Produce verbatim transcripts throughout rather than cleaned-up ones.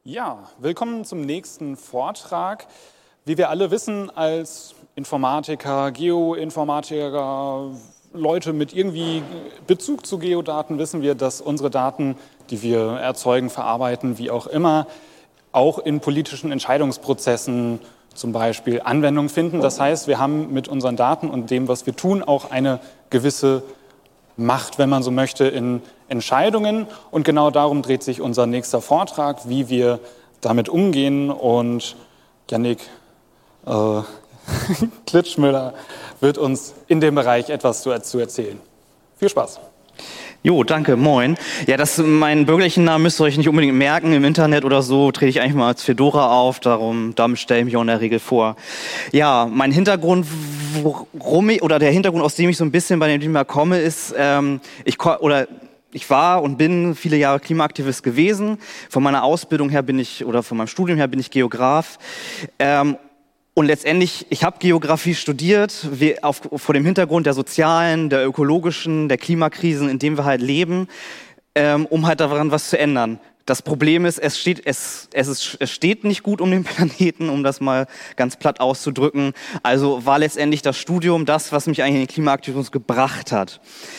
Ja, willkommen zum nächsten Vortrag. Wie wir alle wissen, als Informatiker, Geoinformatiker, Leute mit irgendwie Bezug zu Geodaten, wissen wir, dass unsere Daten, die wir erzeugen, verarbeiten, wie auch immer, auch in politischen Entscheidungsprozessen zum Beispiel Anwendung finden. Das heißt, wir haben mit unseren Daten und dem, was wir tun, auch eine gewisse Macht, wenn man so möchte, in Entscheidungen. Und genau darum dreht sich unser nächster Vortrag, wie wir damit umgehen. Und Yannick äh, Klitschmüller wird uns in dem Bereich etwas zu, zu erzählen. Viel Spaß. Jo, danke, moin. Ja, das, meinen bürgerlichen Namen müsst ihr euch nicht unbedingt merken. Im Internet oder so trete ich eigentlich mal als Fedora auf, darum, damit stelle ich mich auch in der Regel vor. Ja, mein Hintergrund, worum ich, oder der Hintergrund, aus dem ich so ein bisschen bei dem Thema komme, ist, ähm, ich, oder ich war und bin viele Jahre Klimaaktivist gewesen. Von meiner Ausbildung her bin ich, oder von meinem Studium her bin ich Geograf. Ähm, Und letztendlich, ich habe Geografie studiert, wie auf, vor dem Hintergrund der sozialen, der ökologischen, der Klimakrisen, in denen wir halt leben, ähm, um halt daran was zu ändern. Das Problem ist, es steht, es, es, ist, es steht nicht gut um den Planeten, um das mal ganz platt auszudrücken. Also war letztendlich das Studium das, was mich eigentlich in den Klimaaktivismus gebracht hat.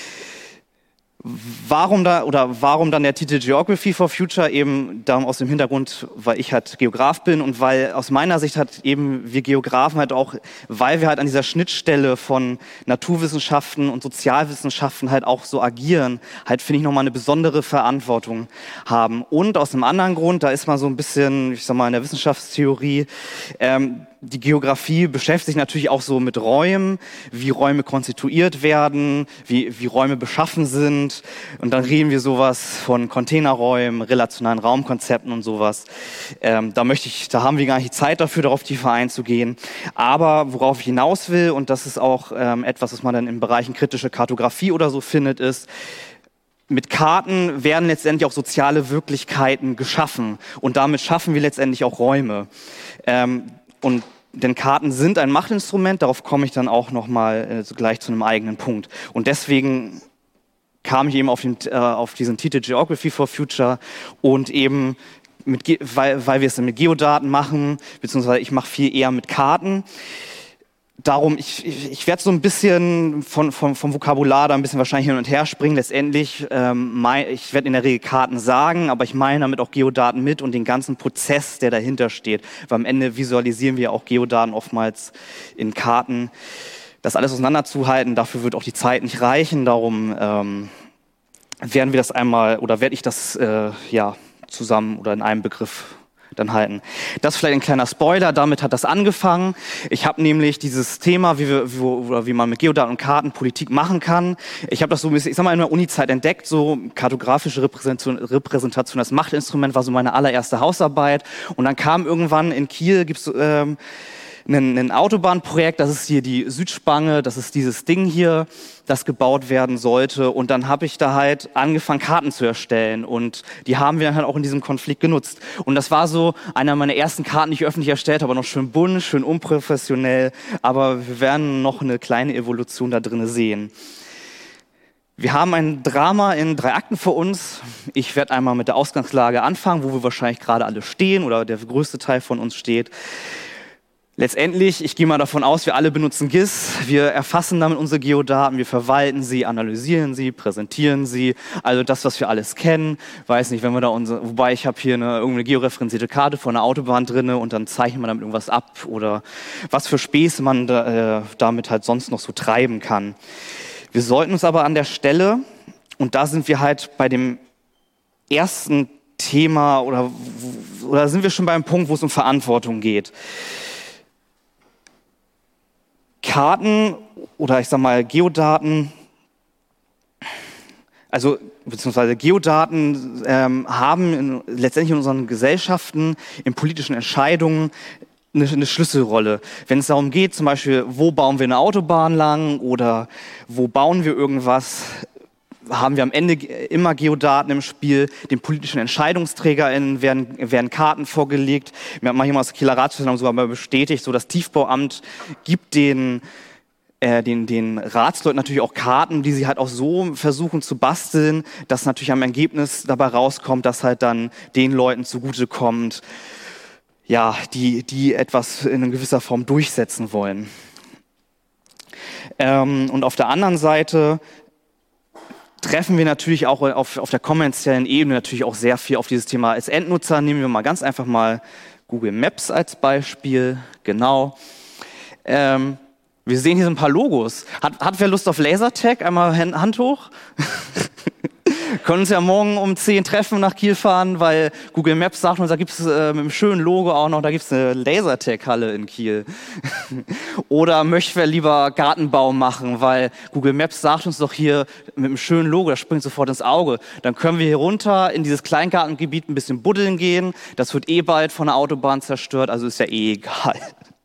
Warum da oder warum dann der Titel Geography for Future? Eben darum aus dem Hintergrund, weil ich halt Geograf bin und weil aus meiner Sicht hat eben wir Geografen halt auch, weil wir halt an dieser Schnittstelle von Naturwissenschaften und Sozialwissenschaften halt auch so agieren, halt finde ich nochmal eine besondere Verantwortung haben. Und aus einem anderen Grund, da ist man so ein bisschen, ich sag mal in der Wissenschaftstheorie, ähm, die Geografie beschäftigt sich natürlich auch so mit Räumen, wie Räume konstituiert werden, wie, wie Räume beschaffen sind. Und dann reden wir sowas von Containerräumen, relationalen Raumkonzepten und sowas. Ähm, da möchte ich, da haben wir gar nicht die Zeit dafür, darauf tiefer einzugehen. Aber worauf ich hinaus will, und das ist auch ähm, etwas, was man dann in Bereichen kritische Kartografie oder so findet, ist, mit Karten werden letztendlich auch soziale Wirklichkeiten geschaffen. Und damit schaffen wir letztendlich auch Räume. Ähm, und Denn Karten sind ein Machtinstrument, darauf komme ich dann auch nochmal äh, gleich zu einem eigenen Punkt. Und deswegen kam ich eben auf, den, äh, auf diesen Titel Geography for Future und eben, mit, weil, weil wir es mit Geodaten machen, beziehungsweise ich mache viel eher mit Karten. Darum, ich, ich, ich werde so ein bisschen von, von, vom Vokabular da ein bisschen wahrscheinlich hin und her springen. Letztendlich, ähm, mein, ich werde in der Regel Karten sagen, aber ich meine damit auch Geodaten mit und den ganzen Prozess, der dahinter steht. Weil am Ende visualisieren wir auch Geodaten oftmals in Karten. Das alles auseinanderzuhalten, dafür wird auch die Zeit nicht reichen. Darum ähm, werden wir das einmal, oder werde ich das äh, ja zusammen oder in einem Begriff dann halten. Das ist vielleicht ein kleiner Spoiler, damit hat das angefangen. Ich habe nämlich dieses Thema, wie, wir, wie, oder wie man mit Geodaten und Karten Politik machen kann. Ich habe das so ein bisschen, ich sag mal, in der Uni-Zeit entdeckt, so kartografische Repräsentation, Repräsentation als Machtinstrument war so meine allererste Hausarbeit. Und dann kam irgendwann in Kiel, gibt's ähm, ein, ein Autobahnprojekt, das ist hier die Südspange, das ist dieses Ding hier, das gebaut werden sollte. Und dann habe ich da halt angefangen, Karten zu erstellen. Und die haben wir dann halt auch in diesem Konflikt genutzt. Und das war so einer meiner ersten Karten, die ich öffentlich erstellt habe. Noch schön bunt, schön unprofessionell. Aber wir werden noch eine kleine Evolution da drin sehen. Wir haben ein Drama in drei Akten vor uns. Ich werde einmal mit der Ausgangslage anfangen, wo wir wahrscheinlich gerade alle stehen oder der größte Teil von uns steht. Letztendlich, ich gehe mal davon aus, wir alle benutzen G I S, wir erfassen damit unsere Geodaten, wir verwalten sie, analysieren sie, präsentieren sie, also das, was wir alles kennen. Weiß nicht, wenn wir da unsere, wobei ich habe hier eine irgendeine georeferenzierte Karte von einer Autobahn drinne und dann zeichnet man damit irgendwas ab oder was für Späße man da, äh, damit halt sonst noch so treiben kann. Wir sollten uns aber an der Stelle, und da sind wir halt bei dem ersten Thema oder, oder sind wir schon beim Punkt, wo es um Verantwortung geht. Karten oder ich sag mal Geodaten, also beziehungsweise Geodaten ähm, haben in, letztendlich in unseren Gesellschaften, in politischen Entscheidungen eine, eine Schlüsselrolle. Wenn es darum geht, zum Beispiel, wo bauen wir eine Autobahn lang oder wo bauen wir irgendwas, haben wir am Ende immer Geodaten im Spiel. Den politischen EntscheidungsträgerInnen werden, werden Karten vorgelegt. Wir haben mal hier mal aus der Kieler Ratsversammlung sogar mal bestätigt, so das Tiefbauamt gibt den äh, den, den Ratsleuten natürlich auch Karten, die sie halt auch so versuchen zu basteln, dass natürlich am Ergebnis dabei rauskommt, dass halt dann den Leuten zugutekommt, ja, die, die etwas in gewisser Form durchsetzen wollen. Ähm, und auf der anderen Seite treffen wir natürlich auch auf, auf der kommerziellen Ebene natürlich auch sehr viel auf dieses Thema. Als Endnutzer nehmen wir mal ganz einfach mal Google Maps als Beispiel. Genau. Ähm, wir sehen hier so ein paar Logos. Hat, hat wer Lust auf Lasertag? Einmal Hand hoch. Können uns ja morgen um zehn treffen, nach Kiel fahren, weil Google Maps sagt uns, da gibt es äh, mit einem schönen Logo auch noch, da gibt es eine Lasertag-Halle in Kiel. Oder möchten wir lieber Gartenbau machen, weil Google Maps sagt uns doch hier mit einem schönen Logo, das springt sofort ins Auge. Dann können wir hier runter in dieses Kleingartengebiet ein bisschen buddeln gehen. Das wird eh bald von der Autobahn zerstört, also ist ja eh egal.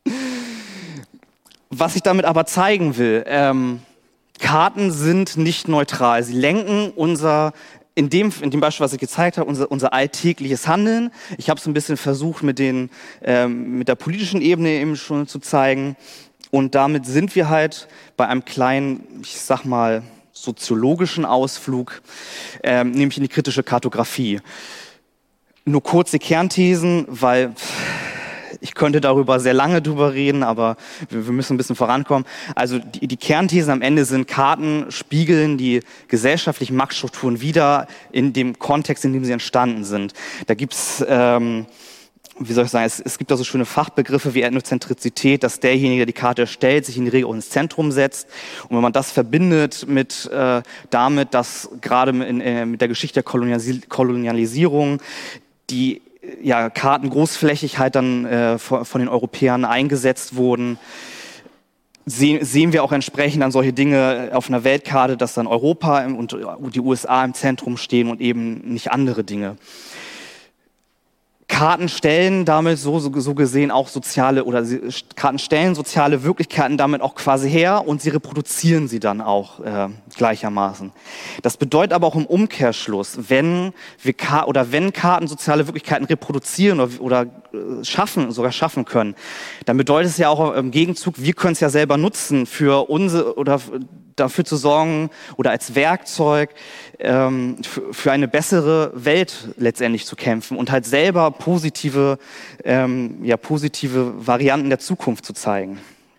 Was ich damit aber zeigen will, ähm, Karten sind nicht neutral. Sie lenken unser, in dem, in dem Beispiel, was ich gezeigt habe, unser, unser alltägliches Handeln. Ich habe es ein bisschen versucht, mit, den, ähm, mit der politischen Ebene eben schon zu zeigen. Und damit sind wir halt bei einem kleinen, ich sag mal, soziologischen Ausflug, ähm, nämlich in die kritische Kartografie. Nur kurze Kernthesen, weil ich könnte darüber sehr lange drüber reden, aber wir, wir müssen ein bisschen vorankommen. Also die, die Kernthesen am Ende sind, Karten spiegeln die gesellschaftlichen Machtstrukturen wider in dem Kontext, in dem sie entstanden sind. Da gibt's, ähm, wie soll ich sagen, es, es gibt da so schöne Fachbegriffe wie Ethnozentrizität, dass derjenige, der die Karte erstellt, sich in die Regel auch ins Zentrum setzt. Und wenn man das verbindet mit äh, damit, dass gerade in, äh, mit der Geschichte der Kolonialis- Kolonialisierung die ja, Karten großflächig halt dann äh, von, von den Europäern eingesetzt wurden, sehen, sehen wir auch entsprechend dann solche Dinge auf einer Weltkarte, dass dann Europa und die U S A im Zentrum stehen und eben nicht andere Dinge. Karten stellen damit so, so, so gesehen auch soziale, oder sie, Karten stellen soziale Wirklichkeiten damit auch quasi her und sie reproduzieren sie dann auch äh, gleichermaßen. Das bedeutet aber auch im Umkehrschluss, wenn wir Ka- oder wenn Karten soziale Wirklichkeiten reproduzieren oder, oder äh, schaffen, sogar schaffen können, dann bedeutet es ja auch im Gegenzug, wir können es ja selber nutzen für unsere oder dafür zu sorgen oder als Werkzeug ähm, für, für eine bessere Welt letztendlich zu kämpfen und halt selber positive, ähm, ja, positive Varianten der Zukunft zu zeigen.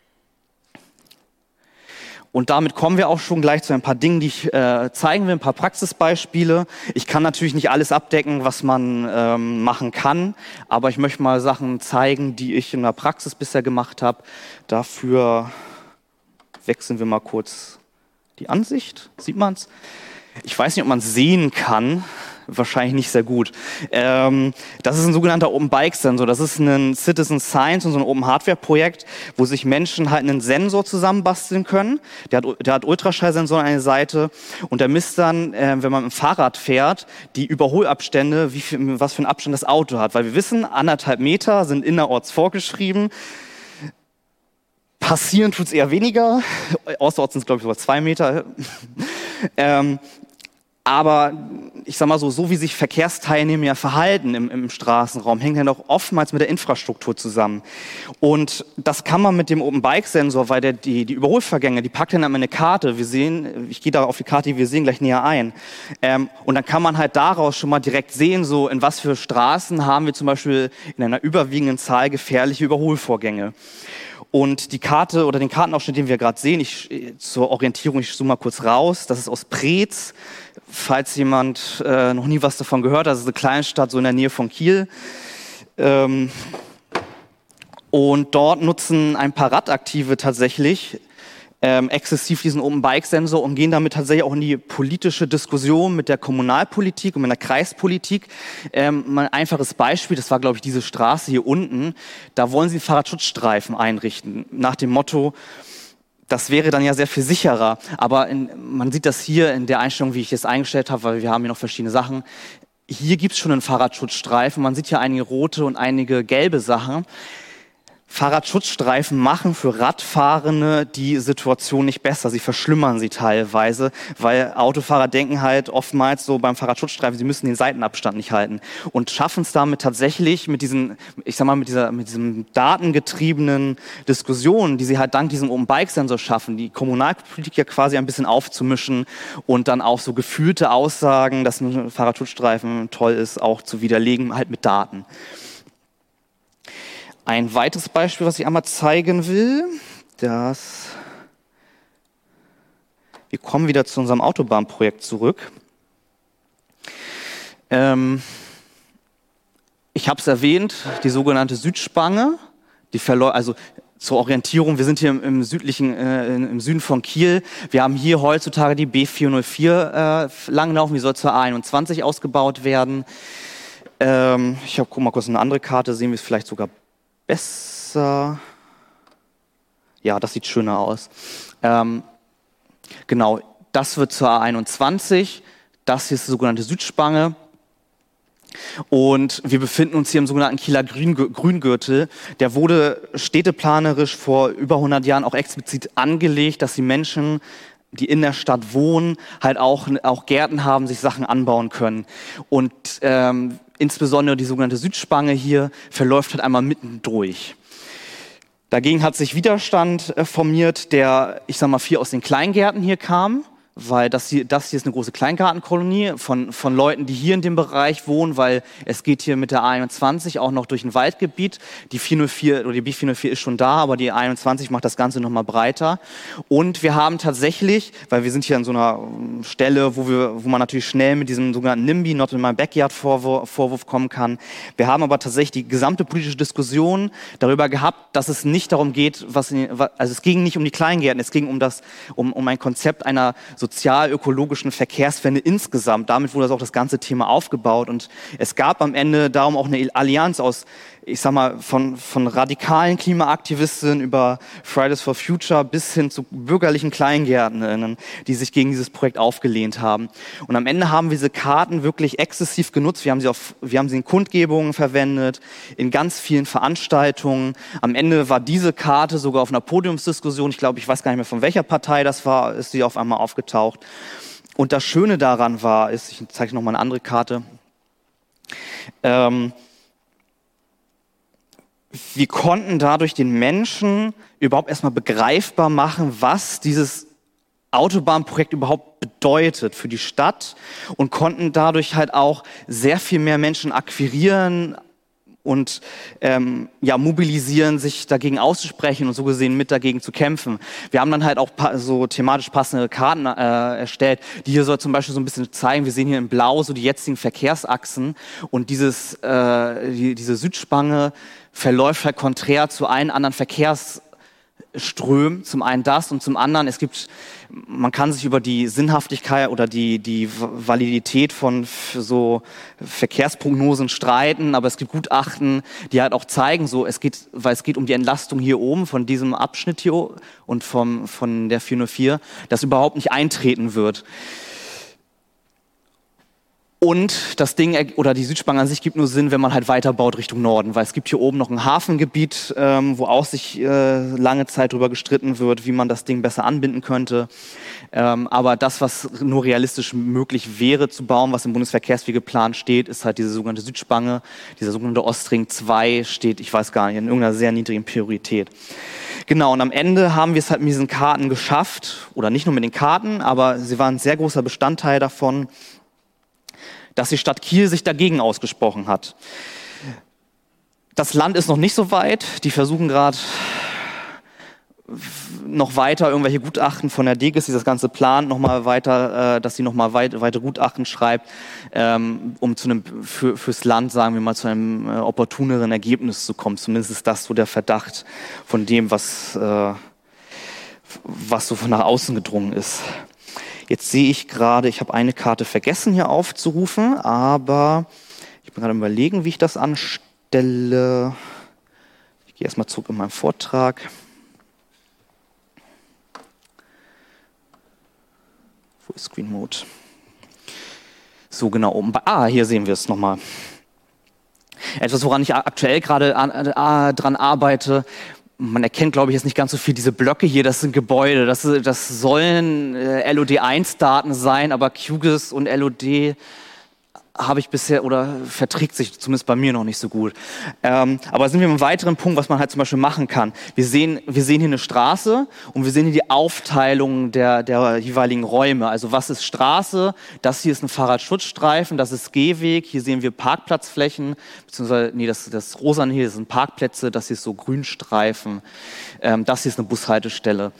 Und damit kommen wir auch schon gleich zu ein paar Dingen, die ich äh, zeigen will, ein paar Praxisbeispiele. Ich kann natürlich nicht alles abdecken, was man ähm, machen kann, aber ich möchte mal Sachen zeigen, die ich in der Praxis bisher gemacht habe. Dafür wechseln wir mal kurz die Ansicht, sieht man's? Ich weiß nicht, ob man es sehen kann, wahrscheinlich nicht sehr gut. Ähm, das ist ein sogenannter Open Bike Sensor. Das ist ein Citizen Science und so ein Open Hardware Projekt, wo sich Menschen halt einen Sensor zusammenbasteln können. Der hat, der hat Ultraschallsensoren an der Seite und der misst dann, äh, wenn man mit dem Fahrrad fährt, die Überholabstände, wie viel, was für einen Abstand das Auto hat. Weil wir wissen, anderthalb Meter sind innerorts vorgeschrieben. Passieren tut's eher weniger, außerorts sind es, glaube ich, sogar zwei Meter. ähm, aber ich sag mal so, so wie sich Verkehrsteilnehmer ja verhalten im, im Straßenraum, hängt ja doch oftmals mit der Infrastruktur zusammen. Und das kann man mit dem Open Bike Sensor, weil der die, die Überholvorgänge, die packt dann eine Karte. Wir sehen, ich gehe da auf die Karte, die wir sehen, gleich näher ein. Ähm, und dann kann man halt daraus schon mal direkt sehen, so in was für Straßen haben wir zum Beispiel in einer überwiegenden Zahl gefährliche Überholvorgänge. Und die Karte oder den Kartenausschnitt, den wir gerade sehen, ich, zur Orientierung, ich zoome mal kurz raus, das ist aus Preetz. Falls jemand äh, noch nie was davon gehört hat, das ist eine Kleinstadt so in der Nähe von Kiel. Ähm, und dort nutzen ein paar Radaktive tatsächlich ähm, exzessiv diesen Open Bike Sensor und gehen damit tatsächlich auch in die politische Diskussion mit der Kommunalpolitik und mit der Kreispolitik. Ähm, mal ein einfaches Beispiel, das war, glaube ich, diese Straße hier unten. Da wollen sie einen Fahrradschutzstreifen einrichten, nach dem Motto, das wäre dann ja sehr viel sicherer. Aber in, man sieht das hier in der Einstellung, wie ich es eingestellt habe, weil wir haben hier noch verschiedene Sachen. Hier gibt es schon einen Fahrradschutzstreifen. Man sieht hier einige rote und einige gelbe Sachen. Fahrradschutzstreifen machen für Radfahrende die Situation nicht besser. Sie verschlimmern sie teilweise, weil Autofahrer denken halt oftmals so beim Fahrradschutzstreifen, sie müssen den Seitenabstand nicht halten und schaffen es damit tatsächlich mit diesen, ich sag mal, mit dieser, mit diesem datengetriebenen Diskussionen, die sie halt dank diesem Open-Bike-Sensor schaffen, die Kommunalpolitik ja quasi ein bisschen aufzumischen und dann auch so gefühlte Aussagen, dass ein Fahrradschutzstreifen toll ist, auch zu widerlegen, halt mit Daten. Ein weiteres Beispiel, was ich einmal zeigen will, dass wir kommen wieder zu unserem Autobahnprojekt zurück. Ähm, ich habe es erwähnt, die sogenannte Südspange, die verläuft, also zur Orientierung, wir sind hier im, im südlichen, äh, im Süden von Kiel. Wir haben hier heutzutage die B vierhundertvier äh, langlaufen, die soll zur A einundzwanzig ausgebaut werden. Ähm, ich hab, guck mal kurz eine andere Karte, sehen wir es vielleicht sogar besser. Ja, das sieht schöner aus. Ähm, genau, das wird zur A einundzwanzig. Das hier ist die sogenannte Südspange. Und wir befinden uns hier im sogenannten Kieler Grüngürtel. Der wurde städteplanerisch vor über hundert Jahren auch explizit angelegt, dass die Menschen, die in der Stadt wohnen, halt auch, auch Gärten haben, sich Sachen anbauen können. Und ähm, insbesondere die sogenannte Südspange hier verläuft halt einmal mittendurch. Dagegen hat sich Widerstand äh, formiert, der, ich sag mal, viel aus den Kleingärten hier kam, weil das hier, das hier ist eine große Kleingartenkolonie von, von Leuten, die hier in dem Bereich wohnen, weil es geht hier mit der A einundzwanzig auch noch durch ein Waldgebiet. Die vierhundertvier oder die B vierhundertvier ist schon da, aber die A einundzwanzig macht das Ganze nochmal breiter. Und wir haben tatsächlich, weil wir sind hier an so einer Stelle, wo wir, wo man natürlich schnell mit diesem sogenannten NIMBY, Not in my Backyard Vorwurf, Vorwurf kommen kann. Wir haben aber tatsächlich die gesamte politische Diskussion darüber gehabt, dass es nicht darum geht, was, in, also es ging nicht um die Kleingärten, es ging um das, um, um ein Konzept einer sozial-ökologischen Verkehrswende insgesamt. Damit wurde das auch das ganze Thema aufgebaut und es gab am Ende darum auch eine Allianz aus, ich sag mal, von, von radikalen Klimaaktivistinnen über Fridays for Future bis hin zu bürgerlichen Kleingärtnerinnen, die sich gegen dieses Projekt aufgelehnt haben. Und am Ende haben wir diese Karten wirklich exzessiv genutzt. Wir haben sie auf, wir haben sie in Kundgebungen verwendet, in ganz vielen Veranstaltungen. Am Ende war diese Karte sogar auf einer Podiumsdiskussion, ich glaube, ich weiß gar nicht mehr von welcher Partei das war, ist sie auf einmal aufgetaucht. Und das Schöne daran war, ist, ich zeige noch mal eine andere Karte, ähm, wir konnten dadurch den Menschen überhaupt erstmal begreifbar machen, was dieses Autobahnprojekt überhaupt bedeutet für die Stadt und konnten dadurch halt auch sehr viel mehr Menschen akquirieren und ähm, ja mobilisieren, sich dagegen auszusprechen und so gesehen mit dagegen zu kämpfen. Wir haben dann halt auch so thematisch passende Karten äh, erstellt, die hier soll zum Beispiel so ein bisschen zeigen, wir sehen hier in Blau so die jetzigen Verkehrsachsen und dieses äh, die, diese Südspange verläuft halt konträr zu allen anderen Verkehrsströmen. Zum einen das und zum anderen, es gibt, man kann sich über die Sinnhaftigkeit oder die, die Validität von so Verkehrsprognosen streiten, aber es gibt Gutachten, die halt auch zeigen, so, es geht, weil es geht um die Entlastung hier oben von diesem Abschnitt hier und vom, von der vierhundertvier, das überhaupt nicht eintreten wird. Und das Ding oder die Südspange an sich gibt nur Sinn, wenn man halt weiterbaut Richtung Norden, weil es gibt hier oben noch ein Hafengebiet, ähm, wo auch sich äh, lange Zeit darüber gestritten wird, wie man das Ding besser anbinden könnte. Ähm, aber das, was nur realistisch möglich wäre zu bauen, was im Bundesverkehrswegeplan steht, ist halt diese sogenannte Südspange. Dieser sogenannte Ostring zwei steht, ich weiß gar nicht, in irgendeiner sehr niedrigen Priorität. Genau, und am Ende haben wir es halt mit diesen Karten geschafft, oder nicht nur mit den Karten, aber sie waren ein sehr großer Bestandteil davon, dass die Stadt Kiel sich dagegen ausgesprochen hat. Das Land ist noch nicht so weit. Die versuchen gerade noch weiter irgendwelche Gutachten von der D G E S, die das Ganze plant, noch mal weiter, dass sie noch mal weit, weitere Gutachten schreibt, ähm, um zu einem für, fürs Land, sagen wir mal, zu einem äh, opportuneren Ergebnis zu kommen. Zumindest ist das so der Verdacht von dem, was äh, was so von nach außen gedrungen ist. Jetzt sehe ich gerade, ich habe eine Karte vergessen hier aufzurufen, aber ich bin gerade überlegen, wie ich das anstelle. Ich gehe erstmal zurück in meinen Vortrag. Wo ist Screen Mode? So genau oben. Ah, hier sehen wir es nochmal. Etwas, woran ich aktuell gerade an, äh, dran arbeite. Man erkennt, glaube ich, jetzt nicht ganz so viel diese Blöcke hier, das sind Gebäude, das, das sollen äh, L O D eins Daten sein, aber QGIS und L O D habe ich bisher, oder verträgt sich zumindest bei mir noch nicht so gut. Ähm, aber sind wir mit einem weiteren Punkt, was man halt zum Beispiel machen kann. Wir sehen, wir sehen hier eine Straße und wir sehen hier die Aufteilung der, der jeweiligen Räume. Also was ist Straße? Das hier ist ein Fahrradschutzstreifen, das ist Gehweg. Hier sehen wir Parkplatzflächen, beziehungsweise, nee, das, das Rosane hier sind Parkplätze, das hier ist so Grünstreifen. Ähm, das hier ist eine Bushaltestelle.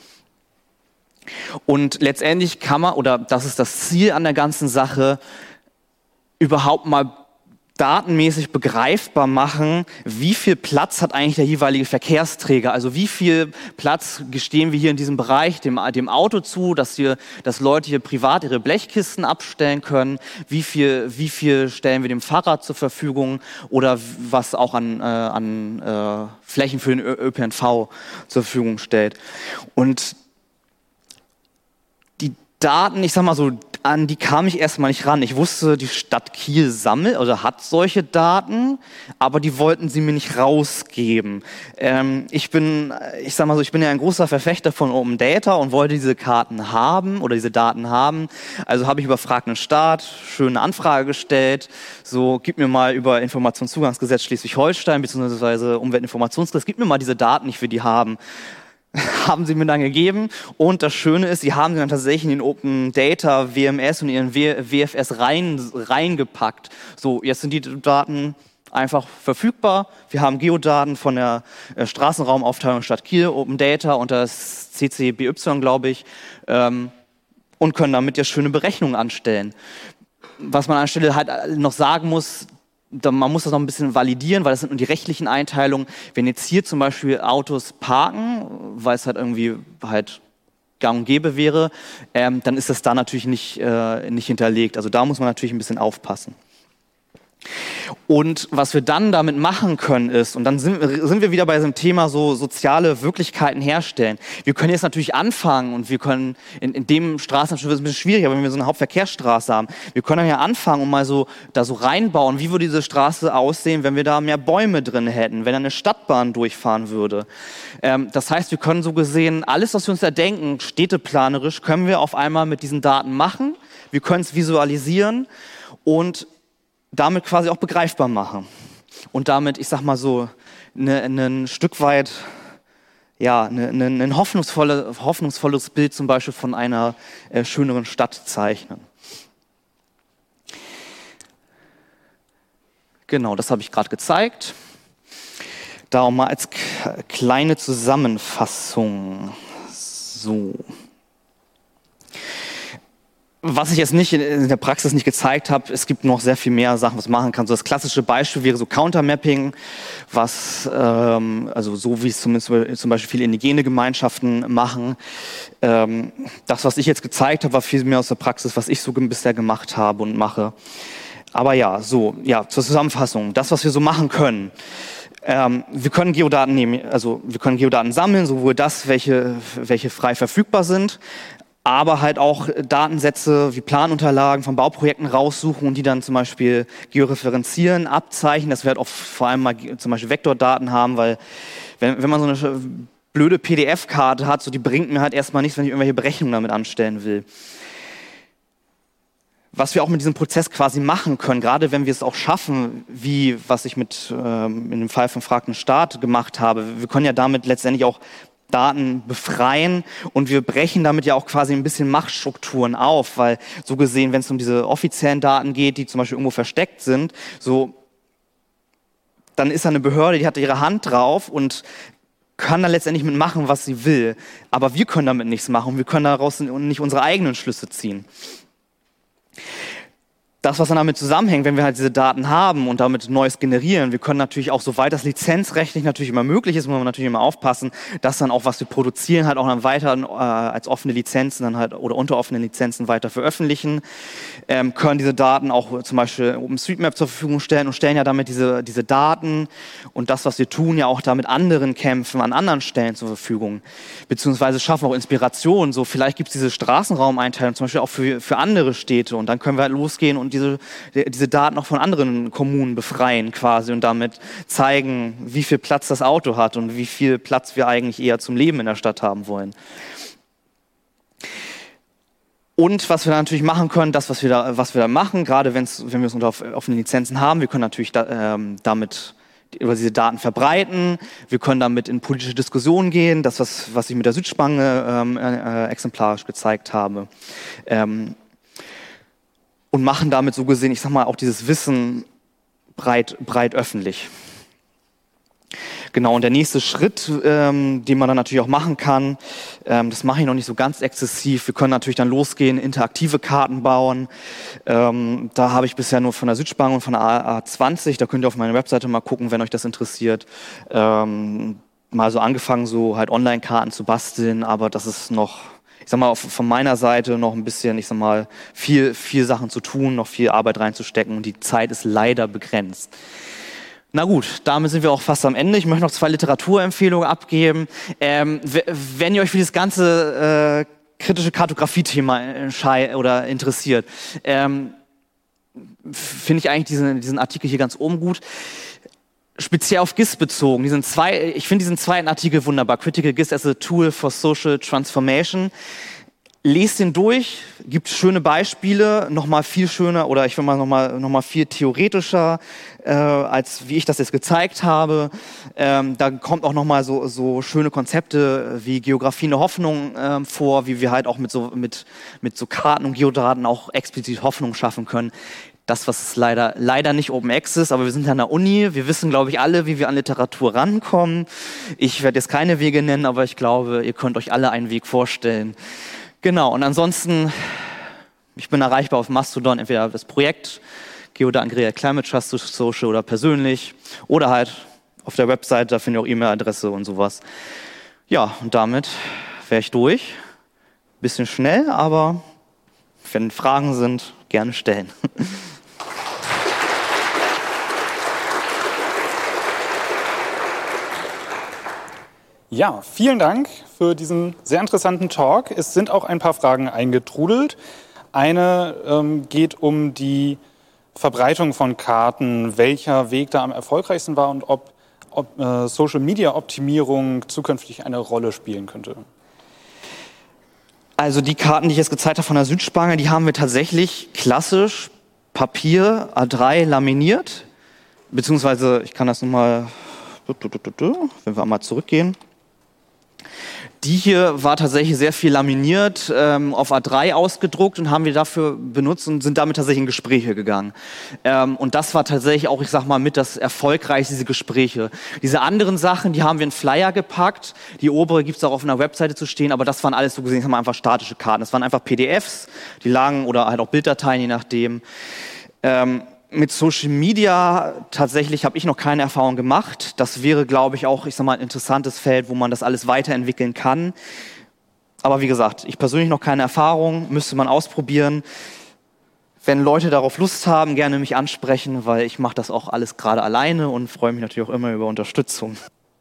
Und letztendlich kann man, oder das ist das Ziel an der ganzen Sache, überhaupt mal datenmäßig begreifbar machen, wie viel Platz hat eigentlich der jeweilige Verkehrsträger. Also wie viel Platz gestehen wir hier in diesem Bereich dem, dem Auto zu, dass, hier, dass Leute hier privat ihre Blechkisten abstellen können, wie viel, wie viel stellen wir dem Fahrrad zur Verfügung oder was auch an, äh, an äh, Flächen für den Ö P N V zur Verfügung stellt. Und die Daten, ich sag mal so, an die kam ich erstmal nicht ran. Ich wusste, die Stadt Kiel sammelt oder hat solche Daten, aber die wollten sie mir nicht rausgeben. Ähm, ich bin, ich sag mal so, ich bin ja ein großer Verfechter von Open Data und wollte diese Karten haben oder diese Daten haben. Also habe ich über Frag den Staat schöne Anfrage gestellt. So, gib mir mal über Informationszugangsgesetz Schleswig-Holstein beziehungsweise Umweltinformationsgesetz, gib mir mal diese Daten, ich will die haben. Haben sie mir dann gegeben und das Schöne ist, sie haben sie dann tatsächlich in den Open Data W M S und ihren W F S rein, reingepackt. So, jetzt sind die Daten einfach verfügbar. Wir haben Geodaten von der äh, Straßenraumaufteilung Stadt Kiel, Open Data und das C C B Y, glaube ich, ähm, und können damit ja schöne Berechnungen anstellen. Was man anstelle halt noch sagen muss, man muss das noch ein bisschen validieren, weil das sind nur die rechtlichen Einteilungen. Wenn jetzt hier zum Beispiel Autos parken, weil es halt irgendwie halt gang und gäbe wäre, ähm, dann ist das da natürlich nicht, äh, nicht hinterlegt. Also da muss man natürlich ein bisschen aufpassen. Und was wir dann damit machen können ist, und dann sind, sind wir wieder bei diesem Thema so soziale Wirklichkeiten herstellen. Wir können jetzt natürlich anfangen und wir können, in, in dem Straßenabschnitt wird es ein bisschen schwieriger, wenn wir so eine Hauptverkehrsstraße haben. Wir können dann ja anfangen und mal so da so reinbauen, wie würde diese Straße aussehen, wenn wir da mehr Bäume drin hätten, wenn da eine Stadtbahn durchfahren würde. Ähm, das heißt, wir können so gesehen, alles, was wir uns erdenken, städteplanerisch, können wir auf einmal mit diesen Daten machen. Wir können es visualisieren und damit quasi auch begreifbar machen und damit, ich sag mal so, ne, ne, ein Stück weit, ja, ein ne, ne, hoffnungsvolle, hoffnungsvolles Bild zum Beispiel von einer äh, schöneren Stadt zeichnen. Genau, das habe ich gerade gezeigt. Darum mal als kleine Zusammenfassung. So. Was ich jetzt nicht in der Praxis nicht gezeigt habe, es gibt noch sehr viel mehr Sachen, was man machen kann. So das klassische Beispiel wäre so Countermapping, was ähm, also so wie es zumindest zum Beispiel viele indigene Gemeinschaften machen. Ähm, das, was ich jetzt gezeigt habe, war viel mehr aus der Praxis, was ich so bisher gemacht habe und mache. Aber ja, so ja zur Zusammenfassung, das, was wir so machen können. Ähm, wir können Geodaten nehmen, also wir können Geodaten sammeln, sowohl das, welche welche frei verfügbar sind, aber halt auch Datensätze wie Planunterlagen von Bauprojekten raussuchen und die dann zum Beispiel georeferenzieren, abzeichnen, dass wir halt auch vor allem mal zum Beispiel Vektordaten haben, weil wenn, wenn man so eine blöde P D F-Karte hat, so die bringt mir halt erstmal nichts, wenn ich irgendwelche Berechnungen damit anstellen will. Was wir auch mit diesem Prozess quasi machen können, gerade wenn wir es auch schaffen, wie was ich mit ähm, in dem Fall von Frag den Staat gemacht habe, wir können ja damit letztendlich auch Daten befreien und wir brechen damit ja auch quasi ein bisschen Machtstrukturen auf, weil so gesehen, wenn es um diese offiziellen Daten geht, die zum Beispiel irgendwo versteckt sind, so dann ist da eine Behörde, die hat ihre Hand drauf und kann da letztendlich mitmachen, was sie will. Aber wir können damit nichts machen und wir können daraus nicht unsere eigenen Schlüsse ziehen. Das, was dann damit zusammenhängt, wenn wir halt diese Daten haben und damit Neues generieren, wir können natürlich auch, soweit das lizenzrechtlich natürlich immer möglich ist, muss man natürlich immer aufpassen, dass dann auch, was wir produzieren, halt auch dann weiter äh, als offene Lizenzen dann halt oder unter offenen Lizenzen weiter veröffentlichen, ähm, können diese Daten auch zum Beispiel OpenStreetMap zur Verfügung stellen und stellen ja damit diese, diese Daten und das, was wir tun, ja auch damit anderen Kämpfen an anderen Stellen zur Verfügung, beziehungsweise schaffen auch Inspiration, so vielleicht gibt es diese Straßenraumeinteilung zum Beispiel auch für, für andere Städte und dann können wir halt losgehen und diese, diese Daten auch von anderen Kommunen befreien quasi und damit zeigen, wie viel Platz das Auto hat und wie viel Platz wir eigentlich eher zum Leben in der Stadt haben wollen. Und was wir natürlich machen können, das, was wir da, was wir da machen, gerade wenn's, wenn wir es unter offenen Lizenzen haben, wir können natürlich da, ähm, damit über diese Daten verbreiten, wir können damit in politische Diskussionen gehen, das, was, was ich mit der Südspange ähm, äh, exemplarisch gezeigt habe. Ähm, und machen damit so gesehen, ich sag mal, auch dieses Wissen breit, breit öffentlich. Genau, und der nächste Schritt, ähm, den man dann natürlich auch machen kann, ähm, das mache ich noch nicht so ganz exzessiv. Wir können natürlich dann losgehen, interaktive Karten bauen. Ähm, da habe ich bisher nur von der Südspange und von der A zwanzig, da könnt ihr auf meiner Webseite mal gucken, wenn euch das interessiert. Ähm, mal so angefangen, so halt Online-Karten zu basteln, aber das ist noch, ich sag mal, von meiner Seite noch ein bisschen, ich sag mal, viel, viel Sachen zu tun, noch viel Arbeit reinzustecken und die Zeit ist leider begrenzt. Na gut, damit sind wir auch fast am Ende. Ich möchte noch zwei Literaturempfehlungen abgeben. Ähm, wenn ihr euch für dieses ganze äh, kritische Kartografie-Thema oder interessiert, ähm, finde ich eigentlich diesen, diesen Artikel hier ganz oben gut. Speziell auf G I S bezogen. Diesen zwei, ich finde diesen zweiten Artikel wunderbar. Critical G I S as a Tool for Social Transformation. Lest den durch, gibt schöne Beispiele, nochmal viel schöner oder ich will mal nochmal noch mal viel theoretischer, äh, als wie ich das jetzt gezeigt habe. Ähm, da kommt auch nochmal so, so schöne Konzepte wie Geografie in der Hoffnung äh, vor, wie wir halt auch mit so, mit, mit so Karten und Geodaten auch explizit Hoffnung schaffen können. Das, was es leider, leider nicht Open Access, aber wir sind ja an der Uni, wir wissen, glaube ich, alle, wie wir an Literatur rankommen. Ich werde jetzt keine Wege nennen, aber ich glaube, ihr könnt euch alle einen Weg vorstellen. Genau, und ansonsten, ich bin erreichbar auf Mastodon, entweder das Projekt Geodaten Greater Climate Trust Social oder persönlich oder halt auf der Website, da findet ihr auch E-Mail-Adresse und sowas. Ja, und damit wäre ich durch. Bisschen schnell, aber wenn Fragen sind, gerne stellen. Ja, vielen Dank für diesen sehr interessanten Talk. Es sind auch ein paar Fragen eingetrudelt. Eine ähm, geht um die Verbreitung von Karten, welcher Weg da am erfolgreichsten war und ob, ob äh, Social-Media-Optimierung zukünftig eine Rolle spielen könnte. Also die Karten, die ich jetzt gezeigt habe von der Südspange, die haben wir tatsächlich klassisch Papier A drei laminiert. Beziehungsweise, ich kann das nochmal, wenn wir einmal zurückgehen. Die hier war tatsächlich sehr viel laminiert, ähm, auf A drei ausgedruckt und haben wir dafür benutzt und sind damit tatsächlich in Gespräche gegangen. Ähm, und das war tatsächlich auch, ich sag mal, mit das Erfolgreichste, diese Gespräche. Diese anderen Sachen, die haben wir in Flyer gepackt. Die obere gibt's auch auf einer Webseite zu stehen, aber das waren alles so gesehen, das waren einfach statische Karten. Das waren einfach P D Fs, die lagen oder halt auch Bilddateien, je nachdem. Ähm, Mit Social Media tatsächlich habe ich noch keine Erfahrung gemacht. Das wäre, glaube ich, auch, ich sag mal, ein interessantes Feld, wo man das alles weiterentwickeln kann. Aber wie gesagt, ich persönlich noch keine Erfahrung, müsste man ausprobieren. Wenn Leute darauf Lust haben, gerne mich ansprechen, weil ich mache das auch alles gerade alleine und freue mich natürlich auch immer über Unterstützung.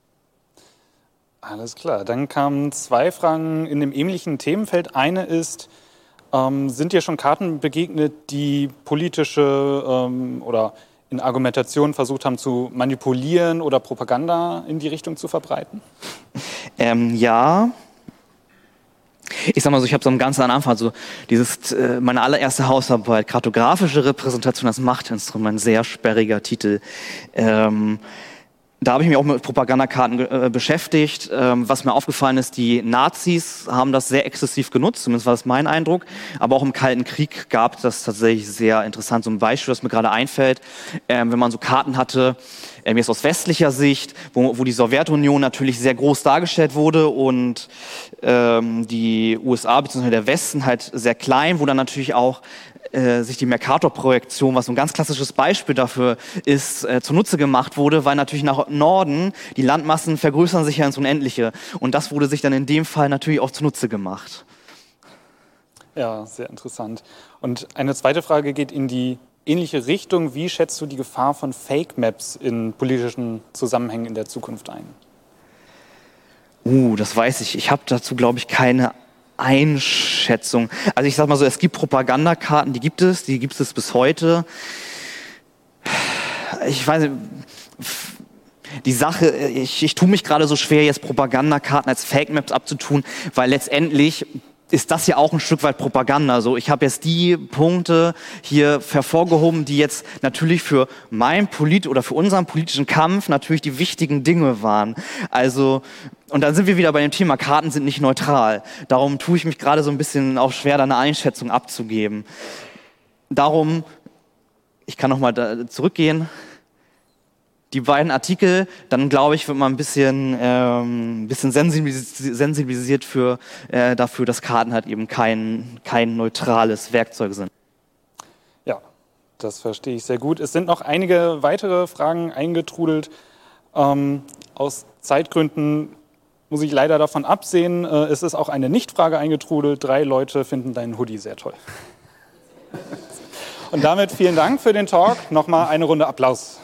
Alles klar, dann kamen zwei Fragen in dem ähnlichen Themenfeld. Eine ist, Ähm, sind dir schon Karten begegnet, die politische ähm, oder in Argumentation versucht haben zu manipulieren oder Propaganda in die Richtung zu verbreiten? Ähm, ja. Ich sag mal so, ich habe so am ganzen Anfang so dieses, äh, meine allererste Hausarbeit, kartografische Repräsentation als Machtinstrument, sehr sperriger Titel. Ähm, Da habe ich mich auch mit Propagandakarten äh, beschäftigt. Ähm, was mir aufgefallen ist, die Nazis haben das sehr exzessiv genutzt, zumindest war das mein Eindruck. Aber auch im Kalten Krieg gab es das tatsächlich sehr interessant. So ein Beispiel, das mir gerade einfällt, ähm, wenn man so Karten hatte, ähm, jetzt aus westlicher Sicht, wo, wo die Sowjetunion natürlich sehr groß dargestellt wurde und ähm, die U S A bzw. der Westen halt sehr klein, wo dann natürlich auch äh, sich die Mercator-Projektion, was so ein ganz klassisches Beispiel dafür ist, äh, zunutze gemacht wurde, weil natürlich nach Norden die Landmassen vergrößern sich ja ins Unendliche. Und das wurde sich dann in dem Fall natürlich auch zunutze gemacht. Ja, sehr interessant. Und eine zweite Frage geht in die ähnliche Richtung. Wie schätzt du die Gefahr von Fake Maps in politischen Zusammenhängen in der Zukunft ein? Uh, das weiß ich. Ich habe dazu, glaube ich, keine Einschätzung. Also ich sag mal so, es gibt Propagandakarten, die gibt es, die gibt es bis heute. Ich weiß nicht, die Sache, ich, ich tue mich gerade so schwer, jetzt Propagandakarten als Fake Maps abzutun, weil letztendlich ist das ja auch ein Stück weit Propaganda. So, ich habe jetzt die Punkte hier hervorgehoben, die jetzt natürlich für mein Polit oder für unseren politischen Kampf natürlich die wichtigen Dinge waren. Also, und dann sind wir wieder bei dem Thema, Karten sind nicht neutral. Darum tue ich mich gerade so ein bisschen auch schwer, da eine Einschätzung abzugeben. Darum, ich kann nochmal da zurückgehen. Die beiden Artikel, dann glaube ich, wird man ein bisschen, ähm, ein bisschen sensibilisiert, sensibilisiert für, äh, dafür, dass Karten halt eben kein, kein neutrales Werkzeug sind. Ja, das verstehe ich sehr gut. Es sind noch einige weitere Fragen eingetrudelt. Ähm, aus Zeitgründen muss ich leider davon absehen. Äh, es ist auch eine Nichtfrage eingetrudelt. Drei Leute finden deinen Hoodie sehr toll. Und damit vielen Dank für den Talk. Nochmal eine Runde Applaus.